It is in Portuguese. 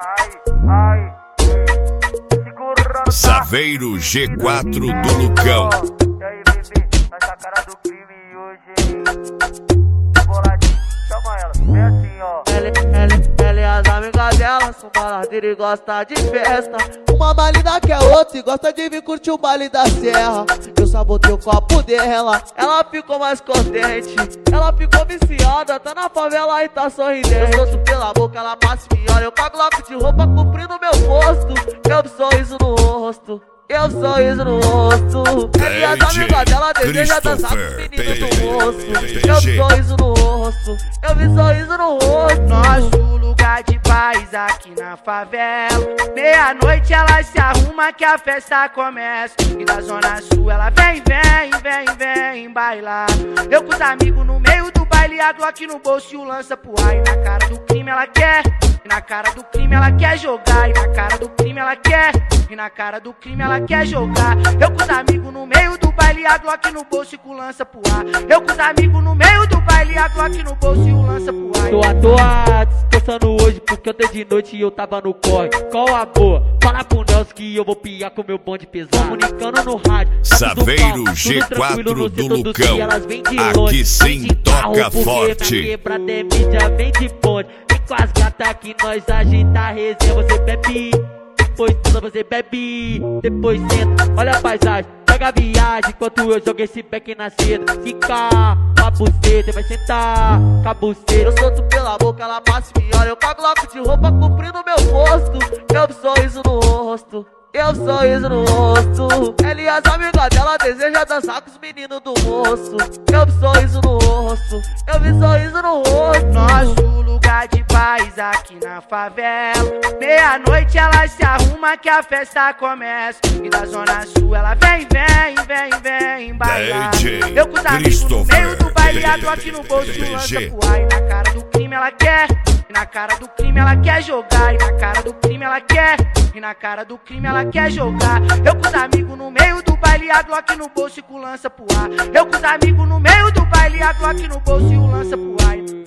Saveiro G4 do Lucão. E aí, bebê, essa cara do crime hoje. Boladinho, chama ela, vem assim, ó. Ela e as amigas dela são baladeiras e gosta de festa. Uma balida que é outra e gosta de vir curtir o baile da serra. Eu sabotei o copo dela, Ela ficou mais contente, ela ficou viciada, tá na favela e tá sorridente. Eu solto pela boca, ela passa e me olha, eu cago logo de roupa cobrindo meu rosto. Eu sorriso no rosto, eu sorriso no rosto. Ela e as amigas dela desejam dançar com os meninos do rosto. Eu sorriso no rosto, eu vi sorriso no rosto. Nosso lugar de paz aqui na favela. Meia-noite ela se arruma que a festa começa. E da zona sul ela vem bailar. Eu com os amigos no meio do baile, a Glock no bolso e o lança pro ar. E na cara do crime ela quer, e na cara do crime ela quer jogar. E na cara do crime ela quer, e na cara do crime ela quer jogar. Eu com os amigos no meio do baile, a Glock no bolso e com o lança pro ar. Eu com os amigos no meio do baile, a Glock no bolso e o lança pro ar. Tô à toa descansando hoje porque ontem de noite eu tava no corre. Qual a boa? Fala pro Nelson que eu vou piar com meu bonde pesado. Comunicando no rádio. Saveiro G4 do Lucão. Aqui sim toca forte. Quebrada é mídia, vem de bonde. Vem com as gatas que nós agita a resenha. Você bebe, depois tudo você bebe. Depois senta, olha a paisagem. Pega a viagem enquanto eu jogo esse back na seda. Fica com a buceta, vai sentar com a buceta. Eu solto pela boca, ela passa e me olha. Eu cago logo de roupa cobrindo meu rosto. Eu sorriso no rosto, eu sorriso no rosto. Ela e as amigas dela desejam dançar com os meninos do moço. Eu sorriso no rosto, eu vi sorriso no rosto. Nosso lugar de paz aqui na favela. Meia-noite ela se arruma que a festa começa. E da zona sul ela vem bailar. Eu com os amigos no meio do baile, a Glock no bolso e o lança pro ar. E na cara do crime ela quer, e na cara do crime ela quer jogar. E na cara do crime ela quer, e na cara do crime ela quer jogar. Eu com os amigos no meio do baile, a Glock no bolso e com o lança pro ar. Eu com os amigos no meio do baile, a Glock no bolso e o lança pro ar.